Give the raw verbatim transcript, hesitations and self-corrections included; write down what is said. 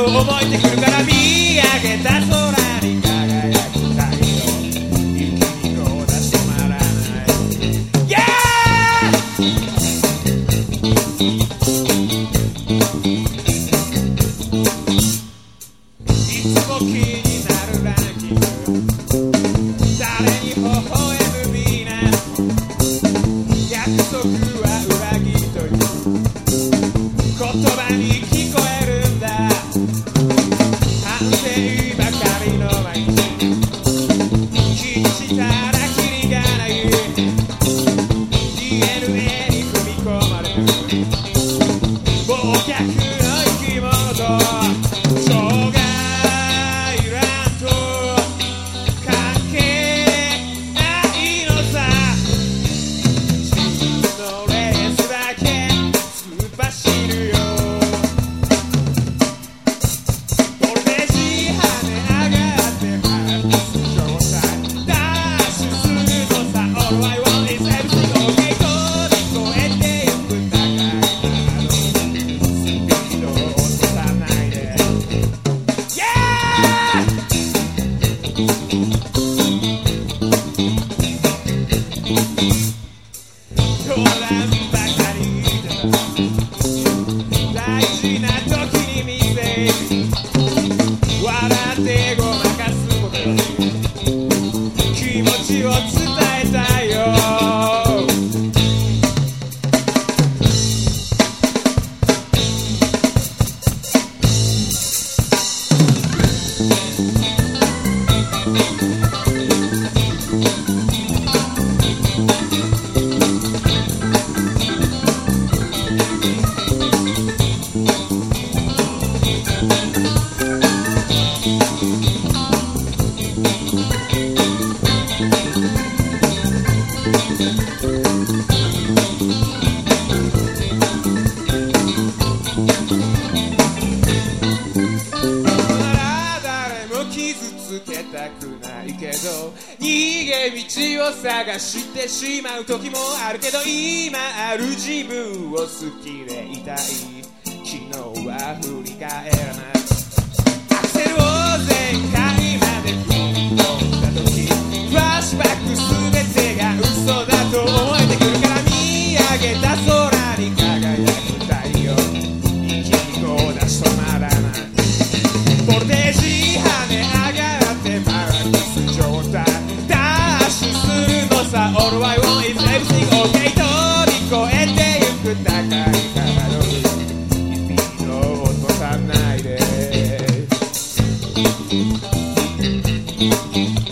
思えてくるから見上げた空に輝く太陽息にこうだ止まらない Yeah! いつも気になるランキング誰に微笑むみんな約束は裏切りという言葉に聞こえるんだ反省ばかりの毎日気にしたらキリがない ディーエヌエー に組み込まれる忘却の生き物と障害欄と関係ないのさ自分のレースだけ突っ走るよボルテージ跳ね上がってマックス状態ダッシュするのさ All I want is everything okay 飛び越えてゆく高い窓スピードを落とさないで Yeah! 冗談ばかり言ってた大事な時に見せ笑ってごまかすことより気持ちを伝えたいよ逃げ道を探してしまう時もあるけど今ある自分を好きでいたい昨日は振り返らないアクセルを全開まで踏み込んだ時フラッシュバック全てが嘘だと思えてくるから見上げた空に輝く太陽息にこうだ止まらないボルテージ跳ね上がってマックス状態ダッシュするのさ All I want is everything okay 飛び越えてゆく高い壁の上スピードを落とさないで